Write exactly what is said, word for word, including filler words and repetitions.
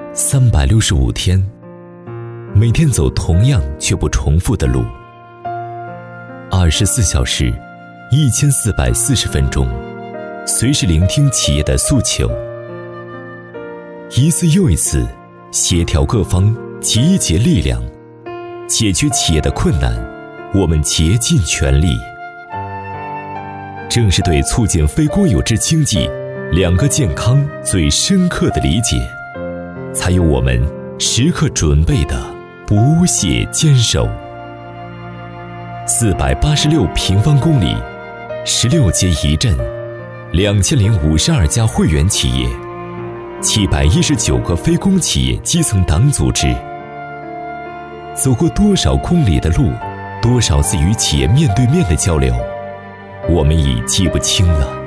三百六十五天，每天走同样却不重复的路。二十四小时，一千四百四十分钟，随时聆听企业的诉求。一次又一次，协调各方，集结力量，解决企业的困难，我们竭尽全力。正是对促进非国有制经济两个健康最深刻的理解，才有我们时刻准备的不懈坚守。四百八十六平方公里，十六街一镇，两千零五十二家会员企业，七百一十九个非公企业基层党组织。走过多少公里的路，多少次与企业面对面的交流，我们已记不清了。